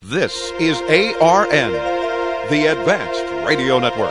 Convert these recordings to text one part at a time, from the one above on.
This is ARN, the Advanced Radio Network.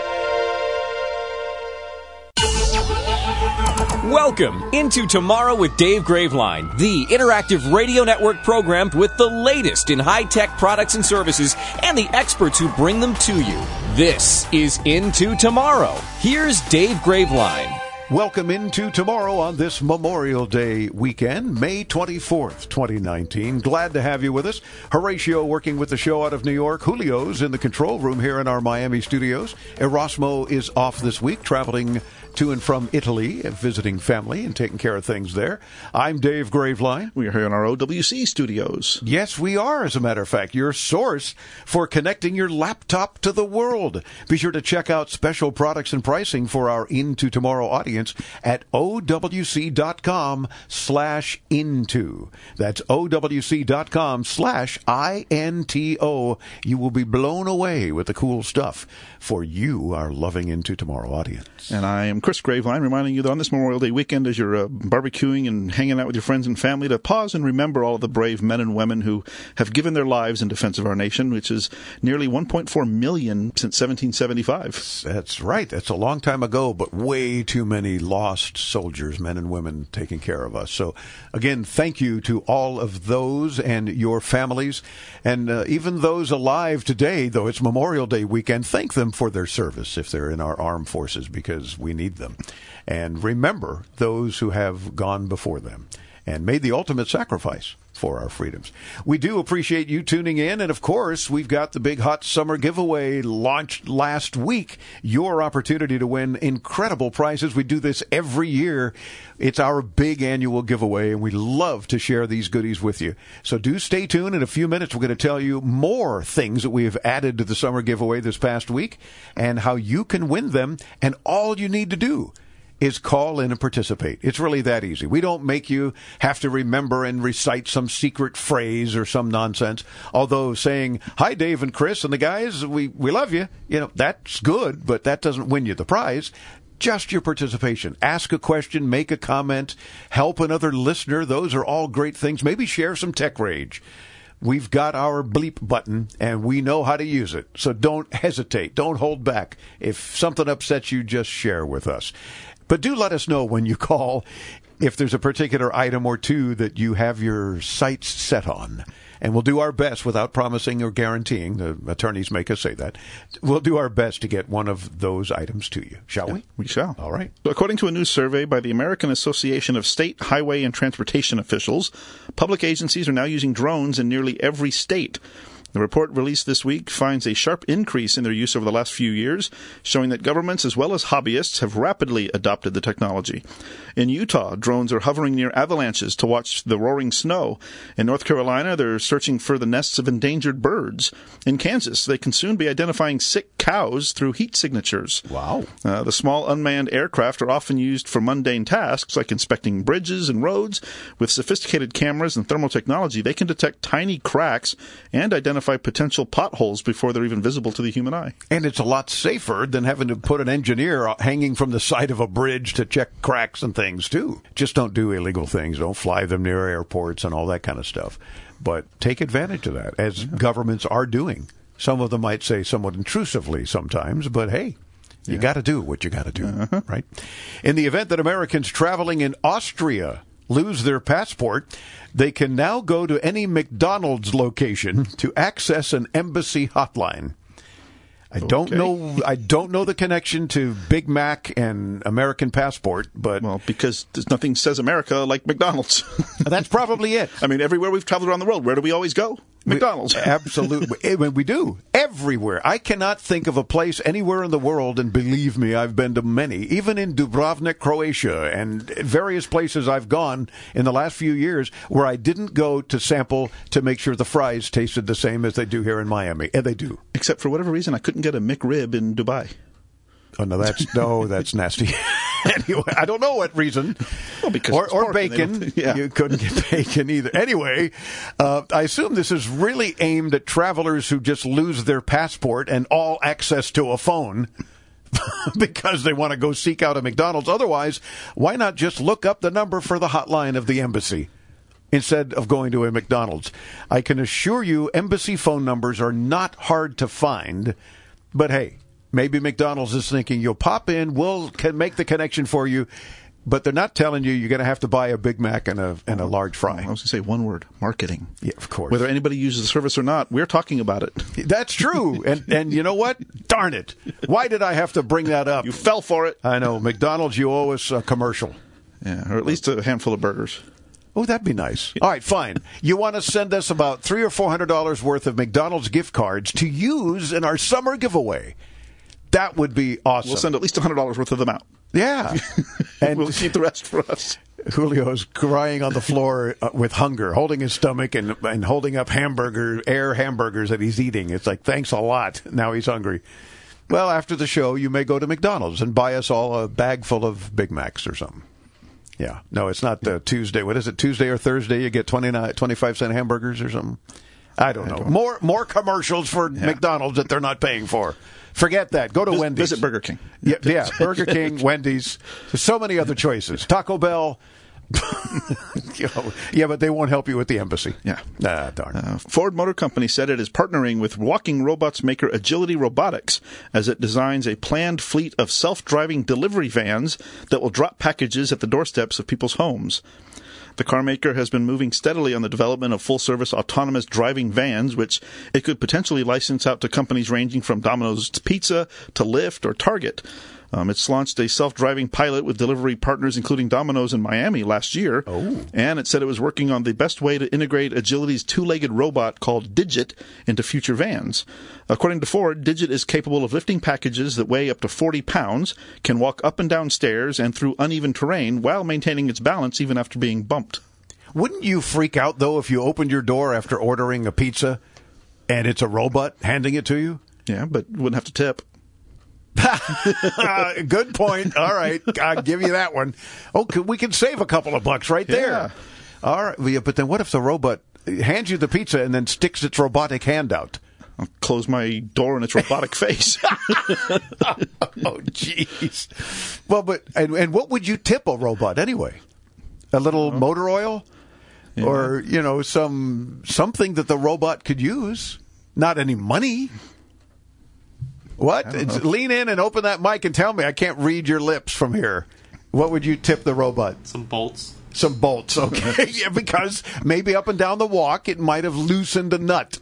Welcome into Tomorrow with Dave Graveline, the interactive radio network program with the latest in high-tech products and services and the experts who bring them to you. This is Into Tomorrow. Here's Dave Graveline. Welcome into Tomorrow on this Memorial Day weekend, May 24th, 2019. Glad to have you with us. Horatio working with the show out of New York. Julio's in the control room here in our Miami studios. Erasmo is off this week, traveling to and from Italy and visiting family and taking care of things there. I'm Dave Graveline. We are here in our OWC studios. Yes, we are, as a matter of fact, your source for connecting your laptop to the world. Be sure to check out special products and pricing for our Into Tomorrow audience at owc.com/into. That's owc.com/INTO. You will be blown away with the cool stuff for you, our loving Into Tomorrow audience. And I am Chris Graveline, reminding you that on this Memorial Day weekend, as you're barbecuing and hanging out with your friends and family, to pause and remember all of the brave men and women who have given their lives in defense of our nation, which is nearly 1.4 million since 1775. That's right. That's a long time ago, but way too many lost soldiers, men and women, taking care of us. So, again, thank you to all of those and your families, and even those alive today, though it's Memorial Day weekend. Thank them for their service if they're in our armed forces, because we need them. And remember those who have gone before them and made the ultimate sacrifice for our freedoms. We do appreciate you tuning in, and of course, we've got the big hot summer giveaway launched last week. Your opportunity to win incredible prizes. We do this every year. It's our big annual giveaway, and we love to share these goodies with you. So do stay tuned. In a few minutes, we're going to tell you more things that we have added to the summer giveaway this past week and how you can win them, and all you need to do is call in and participate. It's really that easy. We don't make you have to remember and recite some secret phrase or some nonsense. Although saying, hi, Dave and Chris and the guys, we love you, that's good, but that doesn't win you the prize. Just your participation. Ask a question, make a comment, help another listener. Those are all great things. Maybe share some tech rage. We've got our bleep button, and we know how to use it. So don't hesitate. Don't hold back. If something upsets you, just share with us. But do let us know when you call if there's a particular item or two that you have your sights set on. And we'll do our best, without promising or guaranteeing, the attorneys make us say that, we'll do our best to get one of those items to you. Shall we? We shall. All right. So according to a new survey by the American Association of State Highway and Transportation Officials, public agencies are now using drones in nearly every state. The report released this week finds a sharp increase in their use over the last few years, showing that governments as well as hobbyists have rapidly adopted the technology. In Utah, drones are hovering near avalanches to watch the roaring snow. In North Carolina, they're searching for the nests of endangered birds. In Kansas, they can soon be identifying sick cows through heat signatures. Wow. The small unmanned aircraft are often used for mundane tasks like inspecting bridges and roads. With sophisticated cameras and thermal technology, they can detect tiny cracks and identify potential potholes before they're even visible to the human eye. And it's a lot safer than having to put an engineer hanging from the side of a bridge to check cracks and things, too. Just don't do illegal things. Don't fly them near airports and all that kind of stuff. But take advantage of that, as governments are doing. Some of them might say somewhat intrusively sometimes, but hey, you got to do what you got to do, right? In the event that Americans traveling in Austria lose their passport, they can now go to any McDonald's location to access an embassy hotline. I don't know the connection to Big Mac and American passport, but because there's nothing says America like McDonald's. That's probably it. I mean, everywhere we've traveled around the world, where do we always go? McDonald's. Absolutely. We do. Everywhere. I cannot think of a place anywhere in the world, and believe me, I've been to many, even in Dubrovnik, Croatia, and various places I've gone in the last few years where I didn't go to sample to make sure the fries tasted the same as they do here in Miami. And they do. Except for whatever reason, I couldn't get a McRib in Dubai. Oh, no, that's nasty. Anyway, I don't know what reason. Well, because or bacon. You couldn't get bacon either. Anyway, I assume this is really aimed at travelers who just lose their passport and all access to a phone because they want to go seek out a McDonald's. Otherwise, why not just look up the number for the hotline of the embassy? instead of going to a McDonald's. I can assure you embassy phone numbers are not hard to find, but hey, maybe McDonald's is thinking you'll pop in, we'll make the connection for you, but they're not telling you you're going to have to buy a Big Mac and a large fry. I was going to say one word, marketing. Yeah, of course. Whether anybody uses the service or not, we're talking about it. That's true. And you know what? Darn it. Why did I have to bring that up? You fell for it. I know. McDonald's, you owe us a commercial. Yeah, or at least a handful of burgers. Oh, that'd be nice. All right, fine. You want to send us about $300 or $400 worth of McDonald's gift cards to use in our summer giveaway. That would be awesome. We'll send at least $100 worth of them out. Yeah. And we'll keep the rest for us. Julio's crying on the floor with hunger, holding his stomach and holding up hamburgers that he's eating. It's like, thanks a lot. Now he's hungry. Well, after the show, you may go to McDonald's and buy us all a bag full of Big Macs or something. Yeah. No, it's not Tuesday. What is it, Tuesday or Thursday? You get 25-cent hamburgers or something? I don't know. More commercials for McDonald's that they're not paying for. Forget that. Go to Wendy's. Visit Burger King. Yeah, Burger King, Wendy's. There's so many other choices. Taco Bell. Yeah, but they won't help you with the embassy. Yeah. Darn. Ford Motor Company said it is partnering with walking robots maker Agility Robotics as it designs a planned fleet of self-driving delivery vans that will drop packages at the doorsteps of people's homes. The car maker has been moving steadily on the development of full-service autonomous driving vans, which it could potentially license out to companies ranging from Domino's Pizza to Lyft or Target. It's launched a self-driving pilot with delivery partners including Domino's in Miami last year. Oh. And it said it was working on the best way to integrate Agility's two-legged robot called Digit into future vans. According to Ford, Digit is capable of lifting packages that weigh up to 40 pounds, can walk up and down stairs and through uneven terrain while maintaining its balance even after being bumped. Wouldn't you freak out, though, if you opened your door after ordering a pizza and it's a robot handing it to you? Yeah, but you wouldn't have to tip. Good point. All right. I'll give you that one. Oh, we can save a couple of bucks right there. Yeah. All right. Yeah, but then what if the robot hands you the pizza and then sticks its robotic hand out? I'll close my door in its robotic face. Oh, jeez. Well, but and what would you tip a robot anyway? A little motor oil? Yeah. Or, something that the robot could use? Not any money. What? Lean in and open that mic and tell me. I can't read your lips from here. What would you tip the robot? Some bolts. Some bolts, okay. Yeah, because maybe up and down the walk it might have loosened a nut.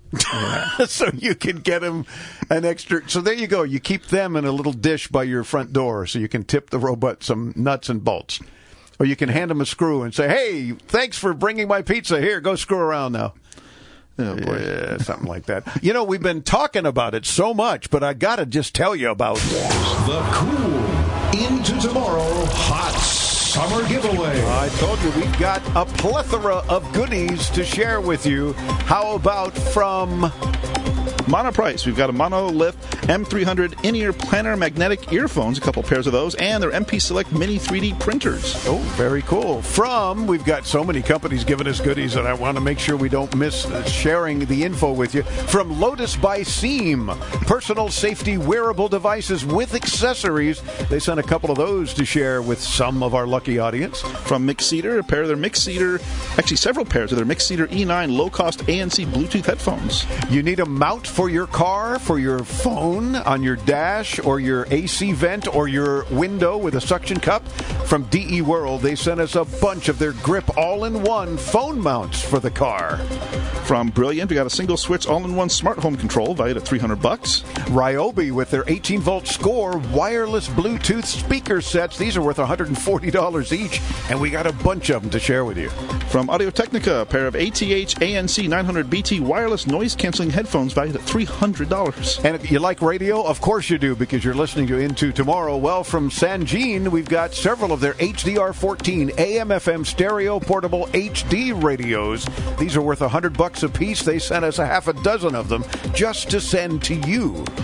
So you can get him an extra. So there you go. You keep them in a little dish by your front door so you can tip the robot some nuts and bolts. Or you can hand him a screw and say, hey, thanks for bringing my pizza. Here, go screw around now. Oh, boy. Yeah, something like that. We've been talking about it so much, but I got to just tell you about the Cool Into Tomorrow Hot Summer Giveaway. I told you we've got a plethora of goodies to share with you. How about from Monoprice? We've got a Monolith M300 in-ear planner magnetic earphones, a couple pairs of those, and their MP Select Mini 3D printers. Oh, very cool. We've got so many companies giving us goodies, and I want to make sure we don't miss sharing the info with you. From Lotus by Seam, personal safety wearable devices with accessories. They sent a couple of those to share with some of our lucky audience. From Mixeater, several pairs of their Mixeater E9 low-cost ANC Bluetooth headphones. You need a mount for your car, for your phone, on your dash, or your AC vent, or your window with a suction cup. From DE World, they sent us a bunch of their Grip all-in-one phone mounts for the car. From Brilliant, we got a single-switch all-in-one smart home control valued at $300. Ryobi with their 18-volt Score wireless Bluetooth speaker sets. These are worth $140 each, and we got a bunch of them to share with you. From Audio-Technica, a pair of ATH ANC 900BT wireless noise-canceling headphones valued at $300. And if you like radio, of course you do, because you're listening to Into Tomorrow. Well, from Sangean, we've got several of their HDR14 AM/FM stereo portable HD radios. These are worth $100 a piece. They sent us a half a dozen of them just to send to you.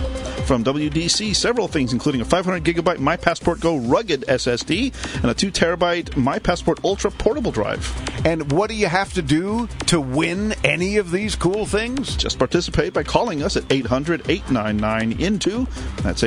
From WDC, several things, including a 500-gigabyte My Passport Go rugged SSD and a 2-terabyte My Passport Ultra portable drive. And what do you have to do to win any of these cool things? Just participate by calling us at 800-899-INTO. That's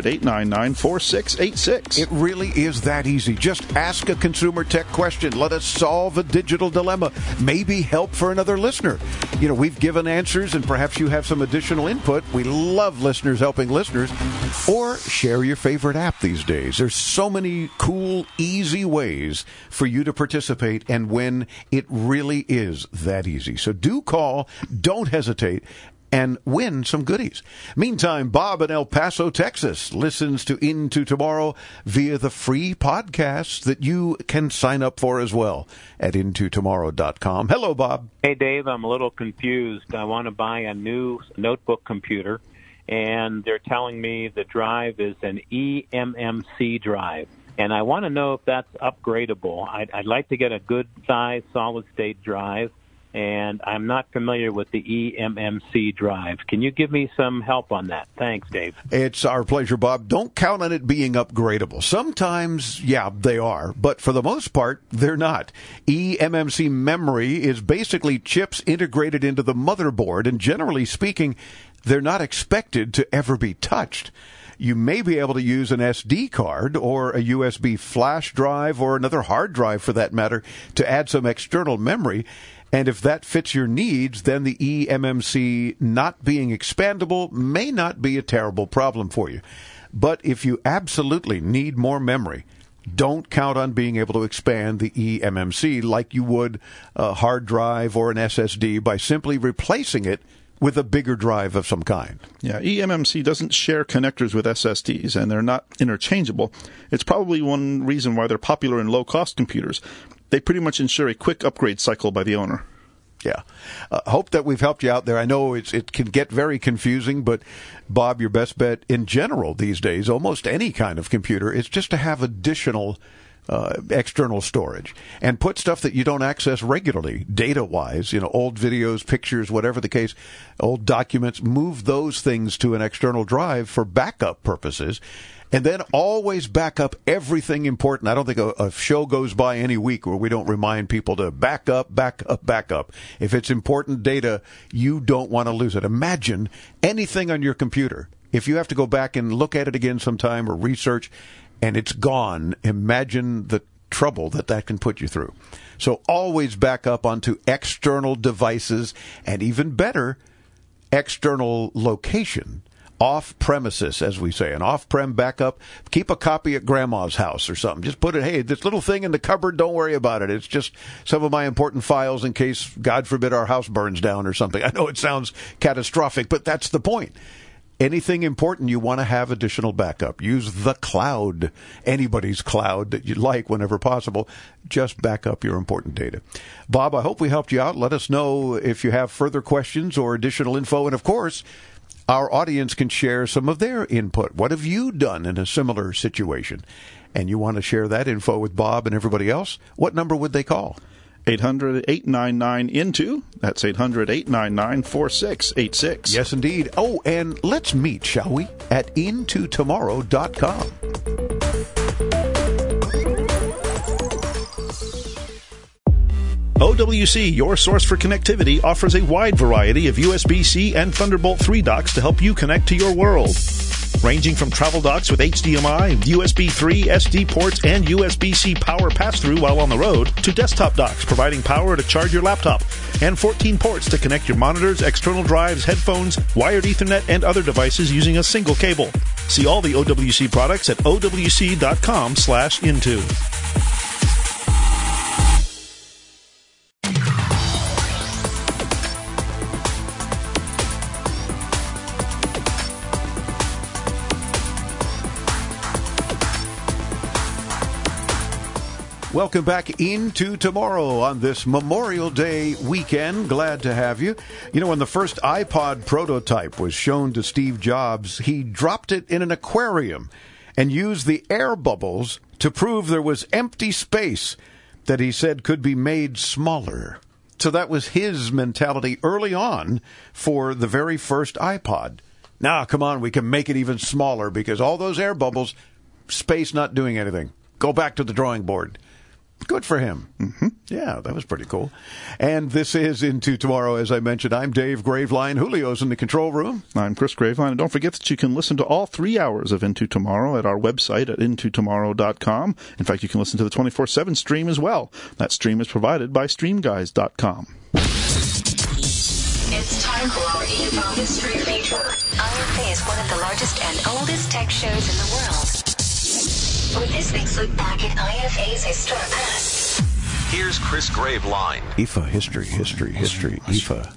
800-899-4686. It really is that easy. Just ask a consumer tech question. Let us solve a digital dilemma. Maybe help for another listener. You know, we've given answers, and perhaps you have some additional input. We love listeners helping listeners. Or share your favorite app these days. There's so many cool, easy ways for you to participate and win. It really is that easy. So do call, don't hesitate, and win some goodies. Meantime, Bob in El Paso, Texas, listens to Into Tomorrow via the free podcasts that you can sign up for as well at intotomorrow.com. Hello, Bob. Hey, Dave, I'm a little confused. I want to buy a new notebook computer, and they're telling me the drive is an eMMC drive. And I want to know if that's upgradable. I'd like to get a good size solid-state drive, and I'm not familiar with the eMMC drive. Can you give me some help on that? Thanks, Dave. It's our pleasure, Bob. Don't count on it being upgradable. Sometimes, yeah, they are, but for the most part, they're not. eMMC memory is basically chips integrated into the motherboard, and generally speaking, they're not expected to ever be touched. You may be able to use an SD card or a USB flash drive or another hard drive, for that matter, to add some external memory. And if that fits your needs, then the eMMC not being expandable may not be a terrible problem for you. But if you absolutely need more memory, don't count on being able to expand the eMMC like you would a hard drive or an SSD by simply replacing it with a bigger drive of some kind. Yeah, eMMC doesn't share connectors with SSDs, and they're not interchangeable. It's probably one reason why they're popular in low-cost computers. They pretty much ensure a quick upgrade cycle by the owner. Yeah. Hope that we've helped you out there. I know it can get very confusing, but Bob, your best bet in general these days, almost any kind of computer, is just to have additional external storage and put stuff that you don't access regularly, data-wise, old videos, pictures, whatever the case, old documents, move those things to an external drive for backup purposes. And then always back up everything important. I don't think a show goes by any week where we don't remind people to back up, back up, back up. If it's important data, you don't want to lose it. Imagine anything on your computer. If you have to go back and look at it again sometime or research, and it's gone, imagine the trouble that can put you through. So always back up onto external devices, and even better, external location. Off-premises, as we say, an off-prem backup. Keep a copy at Grandma's house or something. Just put it, hey, this little thing in the cupboard, don't worry about it. It's just some of my important files in case, God forbid, our house burns down or something. I know it sounds catastrophic, but that's the point. Anything important, you want to have additional backup. Use the cloud, anybody's cloud that you like whenever possible. Just back up your important data. Bob, I hope we helped you out. Let us know if you have further questions or additional info. And, of course, our audience can share some of their input. What have you done in a similar situation? And you want to share that info with Bob and everybody else? What number would they call? 800-899-INTO. That's 800-899-4686. Yes, indeed. Oh, and let's meet, shall we, at intotomorrow.com. OWC, your source for connectivity, offers a wide variety of USB-C and Thunderbolt 3 docks to help you connect to your world. Ranging from travel docks with HDMI, USB 3, SD ports, and USB-C power pass-through while on the road, to desktop docks providing power to charge your laptop, and 14 ports to connect your monitors, external drives, headphones, wired Ethernet, and other devices using a single cable. See all the OWC products at owc.com/into. Welcome back into Tomorrow on this Memorial Day weekend. Glad to have you. When the first iPod prototype was shown to Steve Jobs, he dropped it in an aquarium and used the air bubbles to prove there was empty space that he said could be made smaller. So that was his mentality early on for the very first iPod. Now, come on, we can make it even smaller because all those air bubbles, space not doing anything. Go back to the drawing board. Good for him. Mm-hmm. Yeah, that was pretty cool. And this is Into Tomorrow. As I mentioned, I'm Dave Graveline. Julio's in the control room. I'm Chris Graveline. And don't forget that you can listen to all 3 hours of Into Tomorrow at our website at intotomorrow.com. In fact, you can listen to the 24/7 stream as well. That stream is provided by streamguys.com. It's time for our IFA History Feature. IFA is one of the largest and oldest tech shows in the world. With this week's look back at IFA's historic past. Here's Chris Graveline. IFA history. IFA.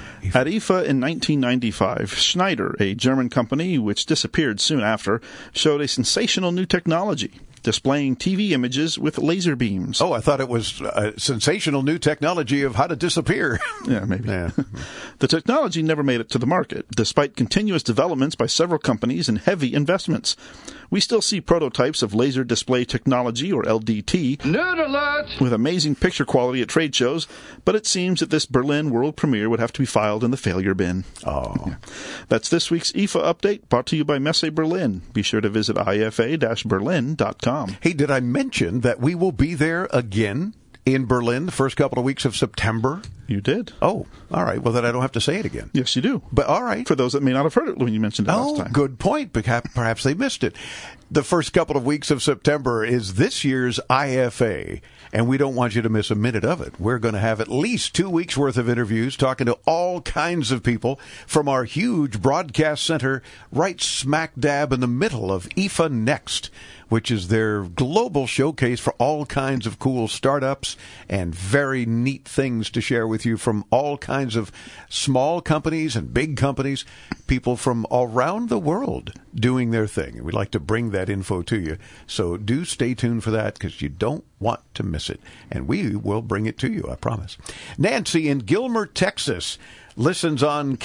At IFA in 1995, Schneider, a German company which disappeared soon after, showed a sensational new technology, displaying TV images with laser beams. Oh, I thought it was a sensational new technology of how to disappear. Yeah, maybe. Yeah. The technology never made it to the market, despite continuous developments by several companies and heavy investments. We still see prototypes of laser display technology, or LDT, Nerd alert! with amazing picture quality at trade shows, but it seems that this Berlin world premiere would have to be filed in the failure bin. Oh. Yeah. That's this week's IFA update, brought to you by Messe Berlin. Be sure to visit ifa-berlin.com. Hey, did I mention that we will be there again in Berlin the first couple of weeks of September? You did. Oh, all right. Well, then I don't have to say it again. Yes, you do. But all right. For those that may not have heard it when you mentioned it last time. Good point. Perhaps they missed it. The first couple of weeks of September is this year's IFA, and we don't want you to miss a minute of it. We're going to have at least 2 weeks' worth of interviews talking to all kinds of people from our huge broadcast center right smack dab in the middle of IFA Next, which is their global showcase for all kinds of cool startups and very neat things to share with you from all kinds of small companies and big companies, people from around the world doing their thing. And we'd like to bring that info to you. So do stay tuned for that because you don't want to miss it. And we will bring it to you, I promise. Nancy in Gilmer, Texas, listens on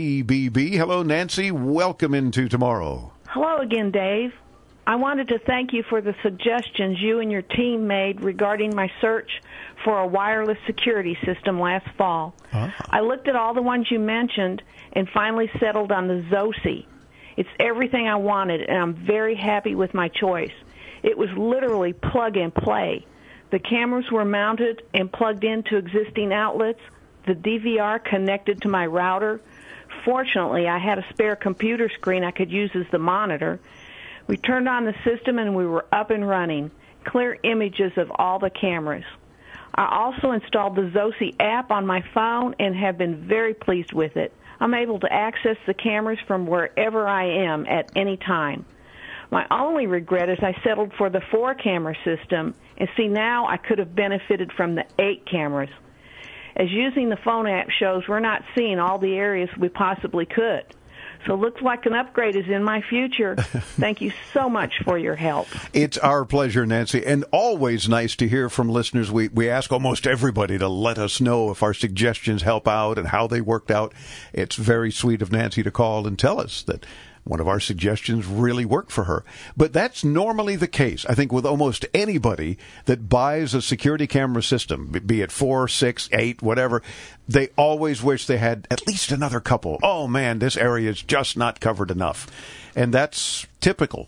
KTBB. Hello, Nancy. Welcome Into Tomorrow. Hello again, Dave. I wanted to thank you for the suggestions you and your team made regarding my search for a wireless security system last fall. I looked at all the ones you mentioned and finally settled on the Zosi. It's everything I wanted, and I'm very happy with my choice. It was literally plug and play. The cameras were mounted and plugged into existing outlets, the DVR connected to my router. Fortunately, I had a spare computer screen I could use as the monitor. We turned on the system and we were up and running. Clear images of all the cameras. I also installed the Zosi app on my phone and have been very pleased with it. I'm able to access the cameras from wherever I am at any time. My only regret is I settled for the 4-camera system, and see now I could have benefited from the 8 cameras. As using the phone app shows, we're not seeing all the areas we possibly could. So it looks like an upgrade is in my future. Thank you so much for your help. It's our pleasure, Nancy, and always nice to hear from listeners. We ask almost everybody to let us know if our suggestions help out and how they worked out. It's very sweet of Nancy to call and tell us that one of our suggestions really worked for her. But that's normally the case, I think, with almost anybody that buys a security camera system, be it 4, 6, 8, whatever. They always wish they had at least another couple. Oh, man, this area is just not covered enough. And that's typical.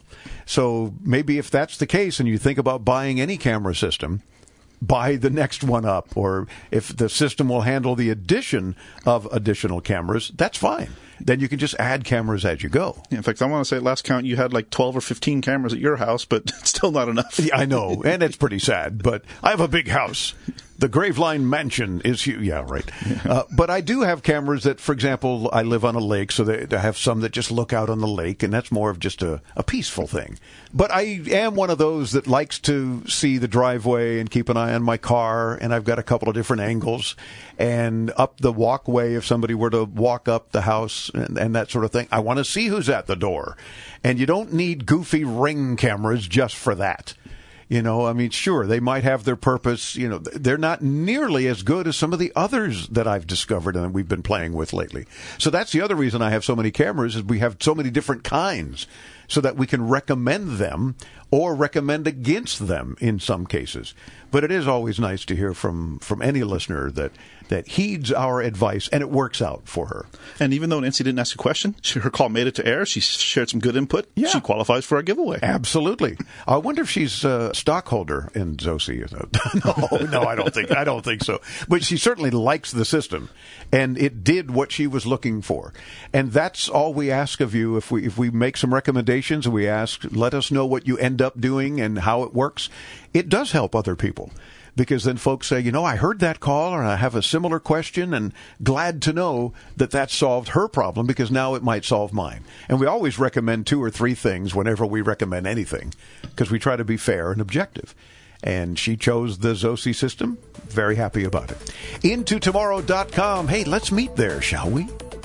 So maybe if that's the case and you think about buying any camera system, buy the next one up. Or if the system will handle the addition of additional cameras, that's fine. Then you can just add cameras as you go. Yeah, in fact, I want to say at last count you had like 12 or 15 cameras at your house, but it's still not enough. Yeah, I know, and it's pretty sad, but I have a big house. The Graveline Mansion is huge. Yeah, right. But I do have cameras that, for example, I live on a lake, so they have some that just look out on the lake, and that's more of just a peaceful thing. But I am one of those that likes to see the driveway and keep an eye on my car, and I've got a couple of different angles. And up the walkway, if somebody were to walk up the house and that sort of thing, I want to see who's at the door. And you don't need goofy Ring cameras just for that. You know, I mean, sure, they might have their purpose. You know, they're not nearly as good as some of the others that I've discovered and we've been playing with lately. So that's the other reason I have so many cameras is we have so many different kinds. so that we can recommend them or recommend against them in some cases. But it is always nice to hear from any listener that heeds our advice and it works out for her. And even though Nancy didn't ask a question, her call made it to air. She shared some good input. Yeah. She qualifies for our giveaway. Absolutely. I wonder if she's a stockholder in Zosi. No, I don't think so. But she certainly likes the system, and it did what she was looking for. And that's all we ask of you. If we make some recommendations and we ask, let us know what you end up doing and how it works. It does help other people. Because then folks say, I heard that call or I have a similar question, and glad to know that solved her problem because now it might solve mine. And we always recommend 2 or 3 things whenever we recommend anything because we try to be fair and objective. And she chose the Zosi system. Very happy about it. IntoTomorrow.com. Hey, let's meet there, shall we?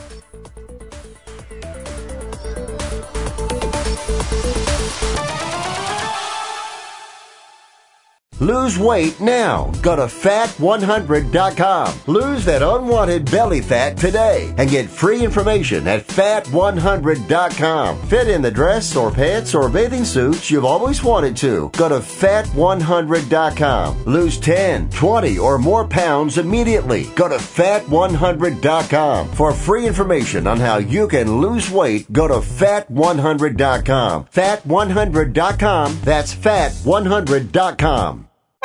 Lose weight now. Go to fat100.com. Lose that unwanted belly fat today and get free information at fat100.com. Fit in the dress or pants or bathing suits you've always wanted to. Go to fat100.com. Lose 10, 20, or more pounds immediately. Go to fat100.com. For free information on how you can lose weight, go to fat100.com. Fat100.com. That's fat100.com.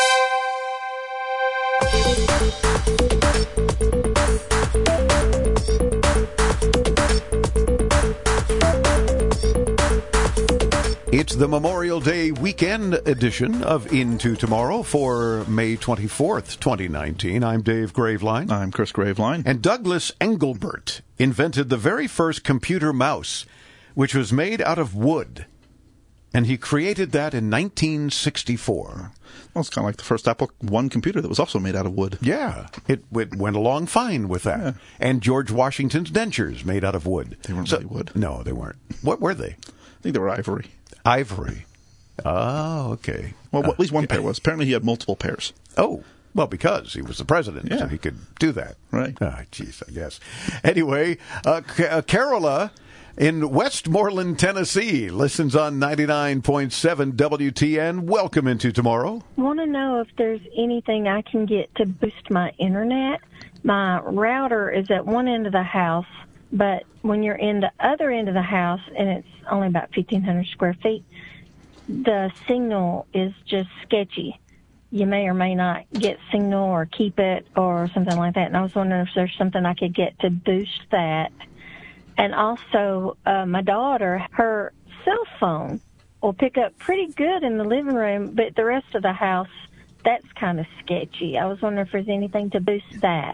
It's the Memorial Day weekend edition of Into Tomorrow for May 24th, 2019. I'm Dave Graveline. I'm Chris Graveline. And Douglas Engelbart invented the very first computer mouse, which was made out of wood. And he created that in 1964. Well, it's kind of like the first Apple I computer that was also made out of wood. Yeah, it went along fine with that. Yeah. And George Washington's dentures made out of wood. They weren't really wood. No, they weren't. What were they? I think they were ivory. Ivory. Oh, okay. Well, at least one pair was. Apparently he had multiple pairs. Oh, well, because he was the president, so he could do that. Right. Jeez, I guess. Anyway, Carola in Westmoreland, Tennessee, listens on 99.7 WTN. Welcome Into Tomorrow. I want to know if there's anything I can get to boost my internet. My router is at one end of the house, but when you're in the other end of the house, and it's only about 1,500 square feet, the signal is just sketchy. You may or may not get signal or keep it or something like that. And I was wondering if there's something I could get to boost that. And also, my daughter, her cell phone will pick up pretty good in the living room, but the rest of the house, that's kind of sketchy. I was wondering if there's anything to boost that.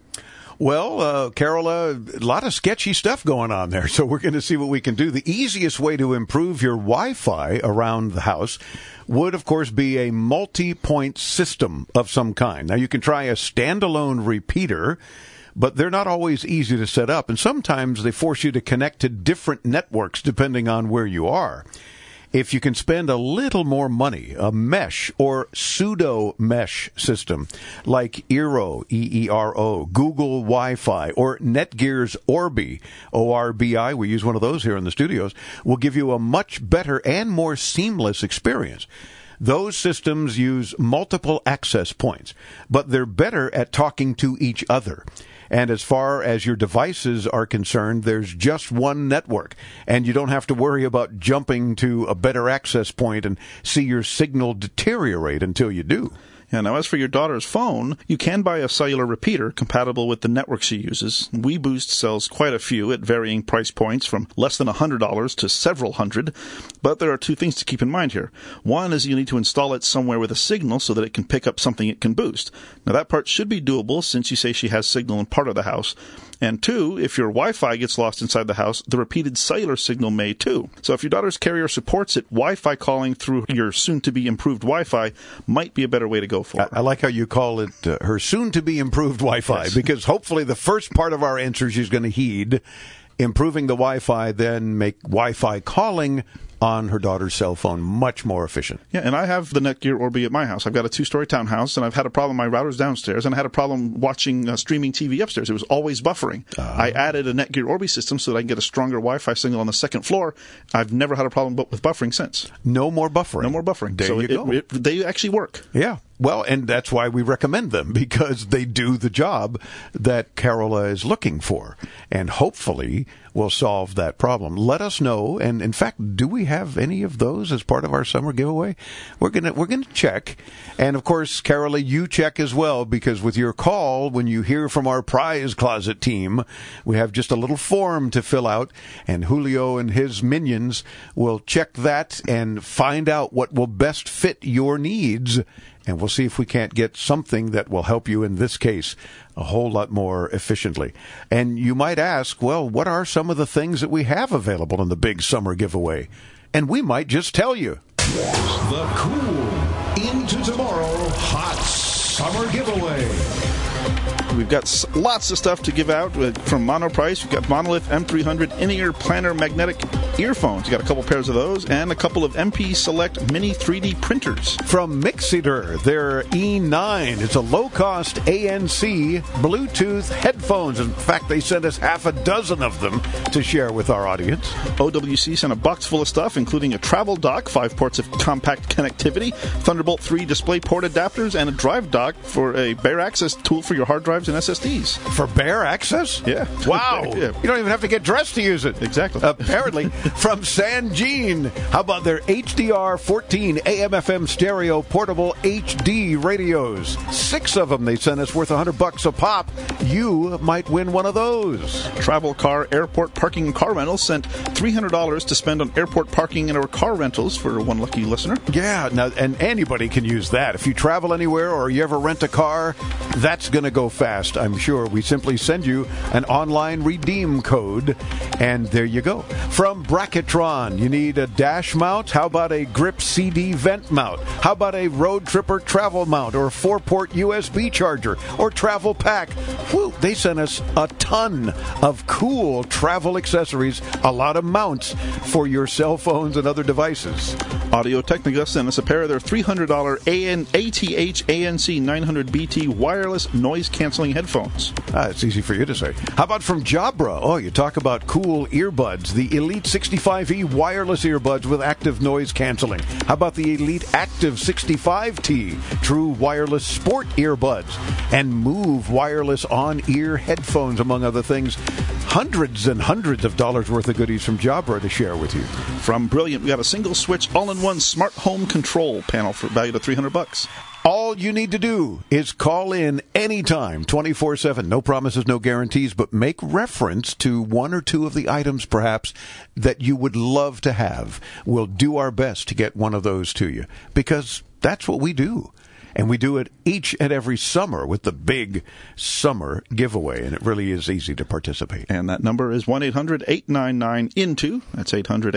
Well, Carola, a lot of sketchy stuff going on there, so we're going to see what we can do. The easiest way to improve your Wi-Fi around the house would, of course, be a multi-point system of some kind. Now, you can try a standalone repeater, but they're not always easy to set up, and sometimes they force you to connect to different networks depending on where you are. If you can spend a little more money, a mesh or pseudo-mesh system like Eero, E-E-R-O, Google Wi-Fi, or Netgear's Orbi, O-R-B-I, we use one of those here in the studios, will give you a much better and more seamless experience. Those systems use multiple access points, but they're better at talking to each other. And as far as your devices are concerned, there's just one network, and you don't have to worry about jumping to a better access point and see your signal deteriorate until you do. Yeah, now as for your daughter's phone, you can buy a cellular repeater compatible with the network she uses. WeBoost sells quite a few at varying price points from less than $100 to several hundred. But there are two things to keep in mind here. One is you need to install it somewhere with a signal so that it can pick up something it can boost. Now that part should be doable since you say she has signal in part of the house. And two, if your Wi-Fi gets lost inside the house, the repeated cellular signal may too. So if your daughter's carrier supports it, Wi-Fi calling through your soon-to-be improved Wi-Fi might be a better way to go for her. I like how you call it her soon-to-be improved Wi-Fi, yes. Because hopefully the first part of our answer she's going to heed, improving the Wi-Fi, then make Wi-Fi calling on her daughter's cell phone. Much more efficient. Yeah, and I have the Netgear Orbi at my house. I've got a 2-story townhouse, and I've had a problem. My router's downstairs, and I had a problem watching streaming TV upstairs. It was always buffering. I added a Netgear Orbi system so that I can get a stronger Wi-Fi signal on the second floor. I've never had a problem with buffering since. No more buffering. No more buffering. There you go. They actually work. Yeah. Well, and that's why we recommend them, because they do the job that Carola is looking for, and hopefully will solve that problem. Let us know, and in fact, do we have any of those as part of our summer giveaway? We're gonna check, and of course, Carola, you check as well, because with your call, when you hear from our prize closet team, we have just a little form to fill out, and Julio and his minions will check that and find out what will best fit your needs. And we'll see if we can't get something that will help you in this case a whole lot more efficiently. And you might ask, well, what are some of the things that we have available in the big summer giveaway? And we might just tell you. The Cool Into Tomorrow Hot Summer Giveaway. We've got lots of stuff to give out from Monoprice. We've got Monolith M300 in-ear planner magnetic earphones. We've got a couple pairs of those and a couple of MP Select mini 3D printers. From Mixeter, their E9. It's a low-cost ANC Bluetooth headphones. In fact, they sent us half a dozen of them to share with our audience. OWC sent a box full of stuff, including a travel dock, 5 ports of compact connectivity, Thunderbolt 3 display port adapters, and a drive dock for a bare access tool for your hard drives and SSDs. For bare access? Yeah. Wow. Yeah. You don't even have to get dressed to use it. Exactly. Apparently. From Sangean, how about their HDR 14 AM/FM stereo portable HD radios? 6 of them they sent us, worth $100 a pop. You might win one of those. Travel Car Airport Parking and Car Rentals sent $300 to spend on airport parking and or car rentals for one lucky listener. Yeah, now, and anybody can use that. If you travel anywhere or you ever rent a car, that's going to go fast, I'm sure. We simply send you an online redeem code, and there you go. From Bracketron, you need a dash mount? How about a grip CD vent mount? How about a road tripper travel mount or a 4-port USB charger or travel pack? Whew, they sent us a ton of cool travel accessories, a lot of mounts for your cell phones and other devices. Audio-Technica sent us a pair of their $300 ATH ANC 900BT wireless noise-canceling headphones. It's easy for you to say. How about from Jabra? Oh, you talk about cool earbuds. The Elite 65E wireless earbuds with active noise canceling. How about the Elite Active 65T true wireless sport earbuds? And Move wireless on-ear headphones, among other things. Hundreds and hundreds of dollars worth of goodies from Jabra to share with you. From Brilliant, we got a single switch all-in-one smart home control panel for valued at $300. All you need to do is call in anytime, 24/7. No promises, no guarantees, but make reference to one or two of the items, perhaps, that you would love to have. We'll do our best to get one of those to you, because that's what we do. And we do it each and every summer with the big summer giveaway, and it really is easy to participate. And that number is 1-800-899-INTO. That's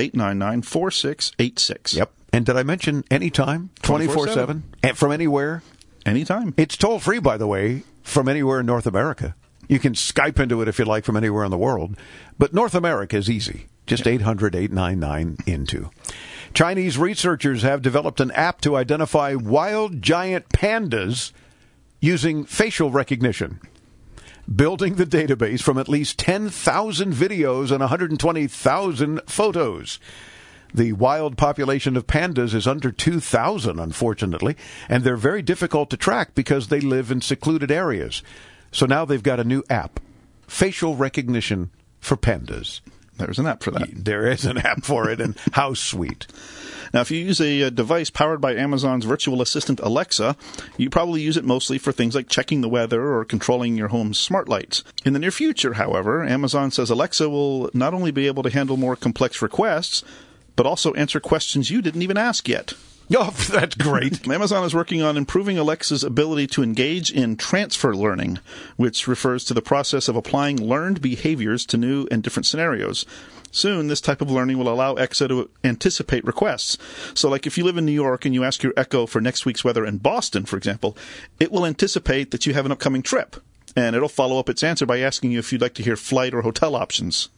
800-899-4686. Yep. And did I mention anytime? 24/7? And from anywhere? Anytime. It's toll-free, by the way, from anywhere in North America. You can Skype into it if you like from anywhere in the world. But North America is easy. Just 800-899-INTO. Chinese researchers have developed an app to identify wild giant pandas using facial recognition, building the database from at least 10,000 videos and 120,000 photos. The wild population of pandas is under 2,000, unfortunately, and they're very difficult to track because they live in secluded areas. So now they've got a new app, facial recognition for pandas. There's an app for that. There is an app for it, and how sweet. Now, if you use a device powered by Amazon's virtual assistant Alexa, you probably use it mostly for things like checking the weather or controlling your home's smart lights. In the near future, however, Amazon says Alexa will not only be able to handle more complex requests, but also answer questions you didn't even ask yet. Oh, that's great. Amazon is working on improving Alexa's ability to engage in transfer learning, which refers to the process of applying learned behaviors to new and different scenarios. Soon, this type of learning will allow Exa to anticipate requests. So, like if you live in New York and you ask your Echo for next week's weather in Boston, for example, it will anticipate that you have an upcoming trip, and it'll follow up its answer by asking you if you'd like to hear flight or hotel options.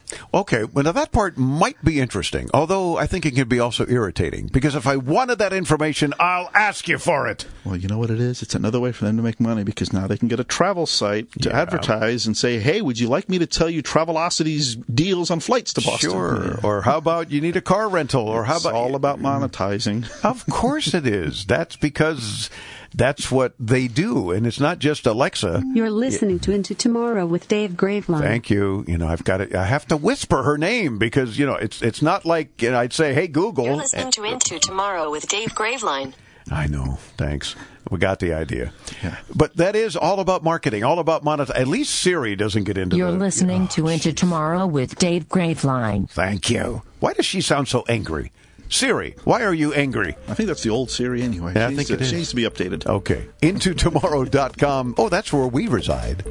Okay, well, now that part might be interesting, although I think it can be also irritating, because if I wanted that information, I'll ask you for it. Well, you know what it is? It's another way for them to make money, because now they can get a travel site to advertise and say, hey, would you like me to tell you Travelocity's deals on flights to Boston? Sure. Yeah. Or how about you need a car rental? Or how It's about... all about monetizing. Of course it is. That's because... that's what they do, and it's not just Alexa. You're listening to Into Tomorrow with Dave Graveline. Thank you. You know, I have to whisper her name because, you know, it's not like I'd say, hey, Google. You're listening to Into Tomorrow with Dave Graveline. I know. Thanks. We got the idea. Yeah. But that is all about marketing, all about monetizing. At least Siri doesn't get into You're listening to Into Tomorrow with Dave Graveline. Thank you. Why does she sound so angry? Siri, why are you angry? I think that's the old Siri anyway. Yeah, I think it is. She needs to be updated. Okay. IntoTomorrow.com. Oh, that's where we reside.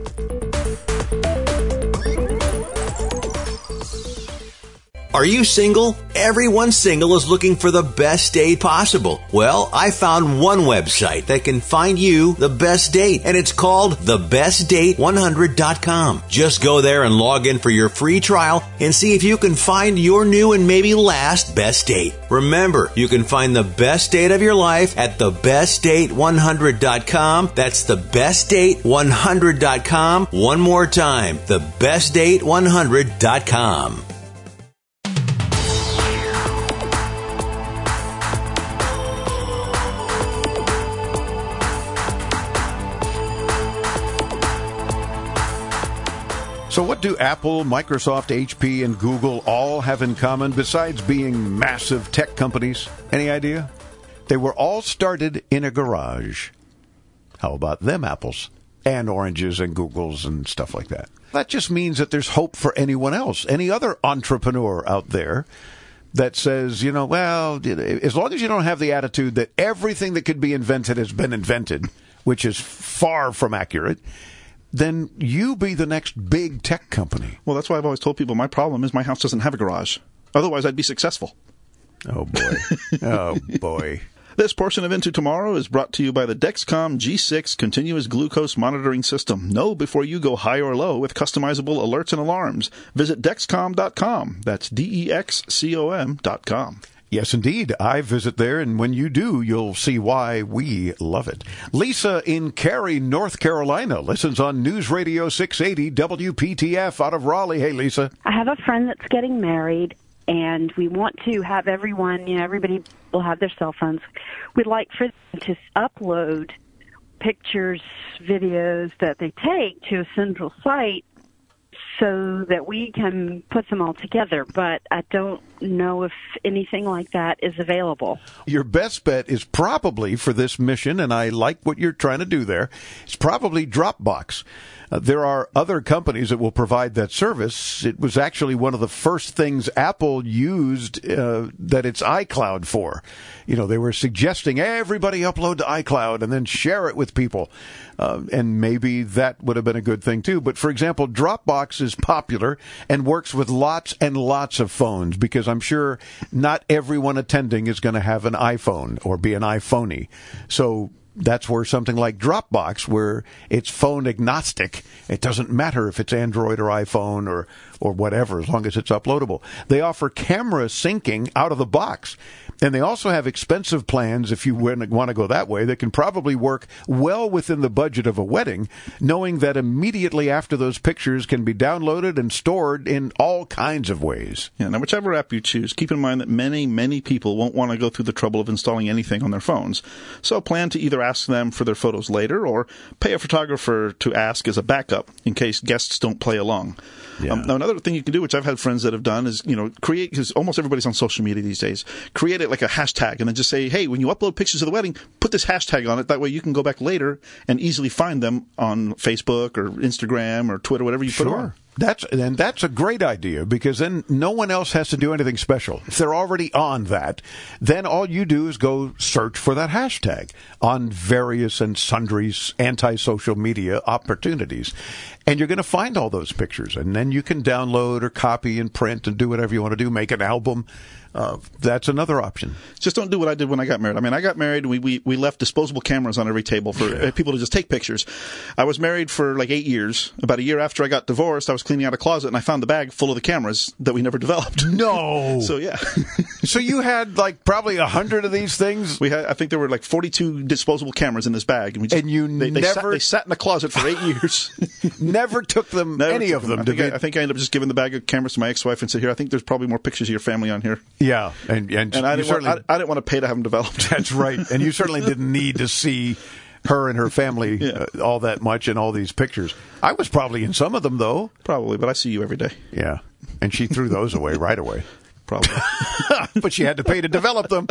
Are you single? Everyone single is looking for the best date possible. Well, I found one website that can find you the best date, and it's called thebestdate100.com. Just go there and log in for your free trial and see if you can find your new and maybe last best date. Remember, you can find the best date of your life at thebestdate100.com. That's thebestdate100.com. One more time, thebestdate100.com. So what do Apple, Microsoft, HP, and Google all have in common besides being massive tech companies? Any idea? They were all started in a garage. How about them apples? And oranges and Googles and stuff like that. That just means that there's hope for anyone else, any other entrepreneur out there that says, you know, well, as long as you don't have the attitude that everything that could be invented has been invented, which is far from accurate, then you be the next big tech company. Well, that's why I've always told people my problem is my house doesn't have a garage. Otherwise, I'd be successful. Oh, boy. Oh, boy. This portion of Into Tomorrow is brought to you by the Dexcom G6 Continuous Glucose Monitoring System. Know before you go high or low with customizable alerts and alarms. Visit Dexcom.com. That's DEXCOM.com. Yes, indeed. I visit there, and when you do, you'll see why we love it. Lisa in Cary, North Carolina, listens on News Radio 680 WPTF out of Raleigh. Hey, Lisa. I have a friend that's getting married, and we want to have everyone, everybody will have their cell phones. We'd like for them to upload pictures, videos that they take to a central site so that we can put them all together, but I don't know if anything like that is available. Your best bet is probably for this mission, and I like what you're trying to do there, it's probably Dropbox. There are other companies that will provide that service. It was actually one of the first things Apple used that it's iCloud for. You know, they were suggesting everybody upload to iCloud and then share it with people. And maybe that would have been a good thing, too. But, for example, Dropbox is popular and works with lots and lots of phones because I'm sure not everyone attending is going to have an iPhone or be an iPhoney. So that's where something like Dropbox, where it's phone agnostic, it doesn't matter if it's Android or iPhone or whatever, as long as it's uploadable. They offer camera syncing out of the box. And they also have expensive plans, if you want to go that way, that can probably work well within the budget of a wedding, knowing that immediately after those pictures can be downloaded and stored in all kinds of ways. Yeah, now whichever app you choose, keep in mind that many, many people won't want to go through the trouble of installing anything on their phones. So plan to either ask them for their photos later or pay a photographer to ask as a backup in case guests don't play along. Yeah. Now, another thing you can do, which I've had friends that have done, is, create, because almost everybody's on social media these days, create it like a hashtag and then just say, hey, when you upload pictures of the wedding, put this hashtag on it. That way you can go back later and easily find them on Facebook or Instagram or Twitter, whatever you put on. That's a great idea because then no one else has to do anything special. If they're already on that, then all you do is go search for that hashtag on various and sundry anti-social media opportunities. And you're going to find all those pictures. And then you can download or copy and print and do whatever you want to do, make an album. That's another option. Just don't do what I did when I got married. I mean, I got married, and we left disposable cameras on every table for people to just take pictures. I was married for like 8 years. About a year after I got divorced, I was cleaning out a closet, and I found the bag full of the cameras that we never developed. No! So, yeah. So you had like probably 100 of these things? I think there were like 42 disposable cameras in this bag. And they sat in the closet for 8 years. Never took them, any of them. I think I ended up just giving the bag of cameras to my ex-wife and said, here, I think there's probably more pictures of your family on here. Yeah, and I didn't want to pay to have them developed. That's right, and you certainly didn't need to see her and her family all that much in all these pictures. I was probably in some of them, though. Probably, but I see you every day. Yeah, and she threw those away right away. Probably. But she had to pay to develop them.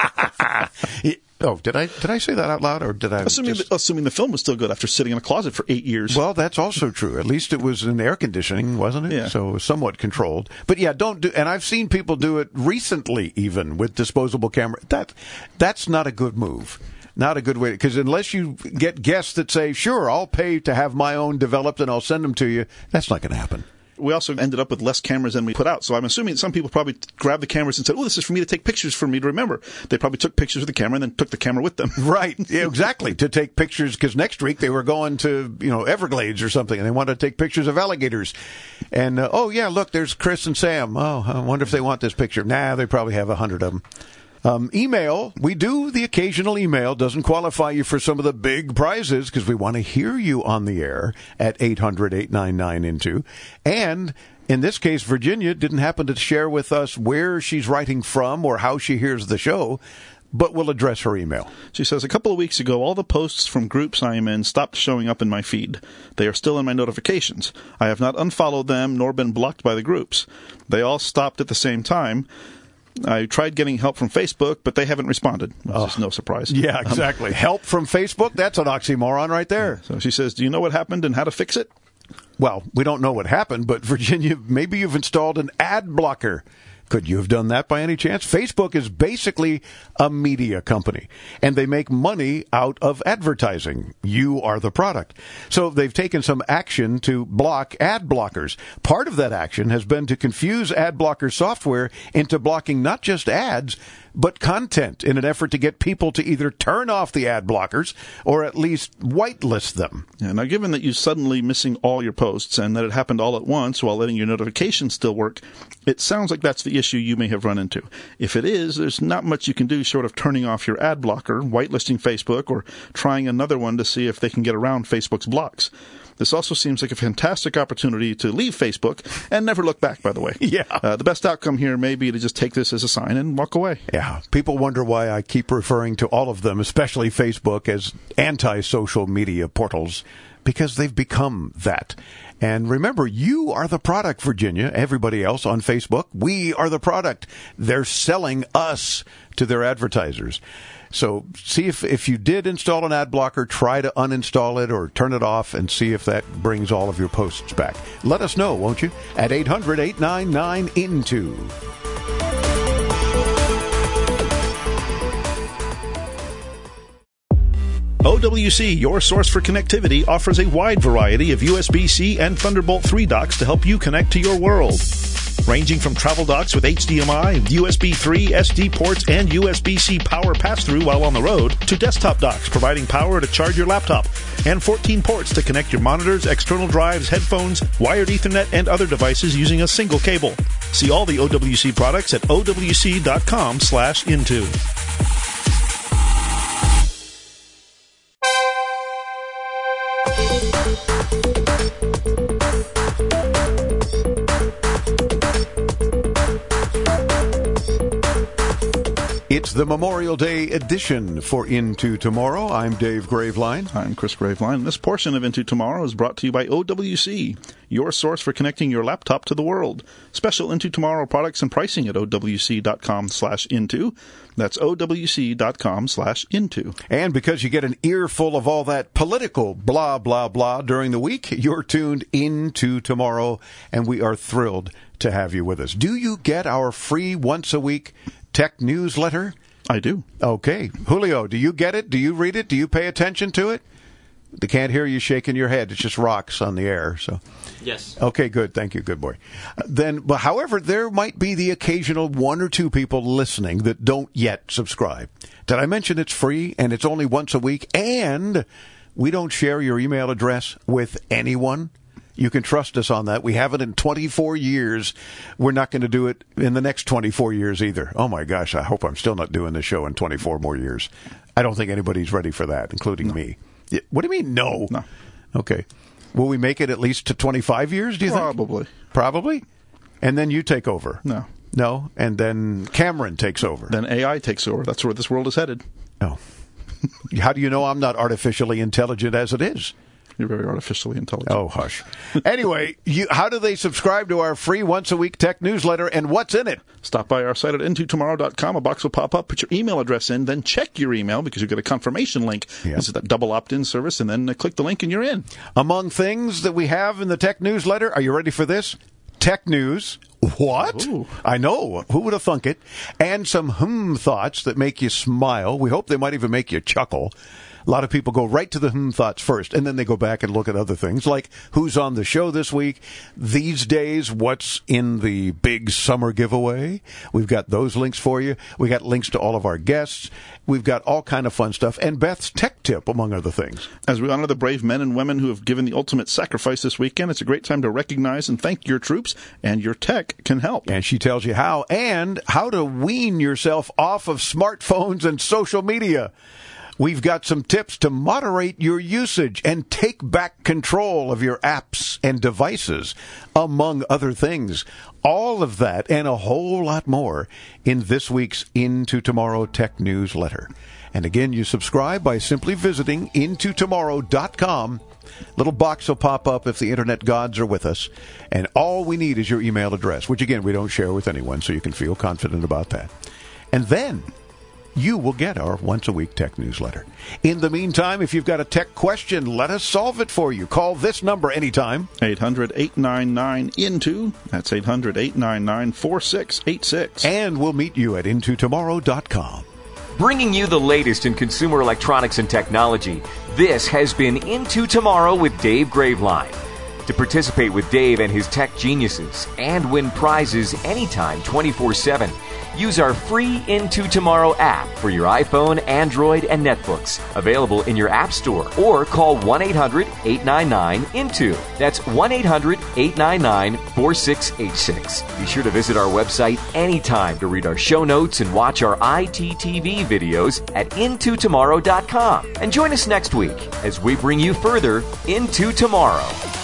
Oh, did I say that out loud, or did I? Assuming the film was still good after sitting in a closet for 8 years. Well, that's also true. At least it was in air conditioning, wasn't it? Yeah. So it was somewhat controlled. But yeah, don't do. And I've seen people do it recently, even with disposable camera. That's not a good move. Not a good way, because unless you get guests that say, "Sure, I'll pay to have my own developed and I'll send them to you," that's not going to happen. We also ended up with less cameras than we put out. So I'm assuming some people probably grabbed the cameras and said, oh, this is for me to take pictures for me to remember. They probably took pictures of the camera and then took the camera with them. Right. Yeah, exactly. To take pictures, because next week they were going to, Everglades or something, and they wanted to take pictures of alligators. And, look, there's Chris and Sam. Oh, I wonder if they want this picture. Nah, they probably have 100 of them. Email. We do the occasional email. Doesn't qualify you for some of the big prizes because we want to hear you on the air at 800-899-INTO. And in this case, Virginia didn't happen to share with us where she's writing from or how she hears the show, but we'll address her email. She says, a couple of weeks ago, all the posts from groups I am in stopped showing up in my feed. They are still in my notifications. I have not unfollowed them nor been blocked by the groups. They all stopped at the same time. I tried getting help from Facebook, but they haven't responded, which is no surprise. Yeah, exactly. Help from Facebook? That's an oxymoron right there. So she says, do you know what happened and how to fix it? Well, we don't know what happened, but Virginia, maybe you've installed an ad blocker. Could you have done that by any chance? Facebook is basically a media company, and they make money out of advertising. You are the product. So they've taken some action to block ad blockers. Part of that action has been to confuse ad blocker software into blocking not just ads, but content in an effort to get people to either turn off the ad blockers or at least whitelist them. Yeah, now, given that you're suddenly missing all your posts and that it happened all at once while letting your notifications still work, it sounds like that's the issue you may have run into. If it is, there's not much you can do short of turning off your ad blocker, whitelisting Facebook, or trying another one to see if they can get around Facebook's blocks. This also seems like a fantastic opportunity to leave Facebook and never look back, by the way. Yeah. The best outcome here may be to just take this as a sign and walk away. Yeah. People wonder why I keep referring to all of them, especially Facebook, as anti-social media portals, because they've become that. And remember, you are the product, Virginia. Everybody else on Facebook, we are the product. They're selling us to their advertisers. So see if you did install an ad blocker, try to uninstall it or turn it off and see if that brings all of your posts back. Let us know, won't you? At 800-899-INTO. OWC, your source for connectivity, offers a wide variety of USB-C and Thunderbolt 3 docks to help you connect to your world. Ranging from travel docks with HDMI, USB 3, SD ports, and USB-C power pass-through while on the road, to desktop docks providing power to charge your laptop, and 14 ports to connect your monitors, external drives, headphones, wired Ethernet, and other devices using a single cable. See all the OWC products at owc.com/into. It's the Memorial Day edition for Into Tomorrow. I'm Dave Graveline. I'm Chris Graveline. This portion of Into Tomorrow is brought to you by OWC, your source for connecting your laptop to the world. Special Into Tomorrow products and pricing at owc.com/into. That's owc.com/into. And because you get an earful of all that political blah, blah, blah during the week, you're tuned into tomorrow, and we are thrilled to have you with us. Do you get our free once-a-week tech newsletter? I do. Okay. Julio, do you get it? Do you read it? Do you pay attention to it? They can't hear you shaking your head. It's just rocks on the air. So, yes. Okay, good. Thank you. Good boy. But however, there might be the occasional one or two people listening that don't yet subscribe. Did I mention it's free and it's only once a week, and we don't share your email address with anyone? You can trust us on that. We haven't in 24 years. We're not going to do it in the next 24 years either. Oh, my gosh. I hope I'm still not doing this show in 24 more years. I don't think anybody's ready for that, including me. What do you mean, no? No. Okay. Will we make it at least to 25 years, do you think? Probably? And then you take over? No. No? And then Cameron takes over? Then AI takes over. That's where this world is headed. Oh. How do you know I'm not artificially intelligent as it is? You're very artificially intelligent. Oh, hush. Anyway, how do they subscribe to our free once-a-week tech newsletter, and what's in it? Stop by our site at intotomorrow.com. A box will pop up. Put your email address in, then check your email because you get a confirmation link. Yeah. This is that double opt-in service, and then click the link and you're in. Among things that we have in the tech newsletter, are you ready for this? Tech news. What? Ooh. I know. Who would have thunk it? And some thoughts that make you smile. We hope they might even make you chuckle. A lot of people go right to the thoughts first, and then they go back and look at other things, like who's on the show this week. These days, what's in the big summer giveaway. We've got those links for you. We got links to all of our guests. We've got all kind of fun stuff, and Beth's tech tip, among other things. As we honor the brave men and women who have given the ultimate sacrifice this weekend, it's a great time to recognize and thank your troops, and your tech can help. And she tells you how, and how to wean yourself off of smartphones and social media. We've got some tips to moderate your usage and take back control of your apps and devices, among other things. All of that and a whole lot more in this week's Into Tomorrow Tech Newsletter. And again, you subscribe by simply visiting intotomorrow.com. Little box will pop up if the internet gods are with us. And all we need is your email address, which again, we don't share with anyone, so you can feel confident about that. And then you will get our once-a-week tech newsletter. In the meantime, if you've got a tech question, let us solve it for you. Call this number anytime. 800-899-INTO. That's 800-899-4686. And we'll meet you at intotomorrow.com. Bringing you the latest in consumer electronics and technology, this has been Into Tomorrow with Dave Graveline. To participate with Dave and his tech geniuses and win prizes anytime 24/7, use our free Into Tomorrow app for your iPhone, Android, and netbooks. Available in your app store, or call 1-800-899-INTO. That's 1-800-899-4686. Be sure to visit our website anytime to read our show notes and watch our ITTV videos at intotomorrow.com. And join us next week as we bring you further Into Tomorrow.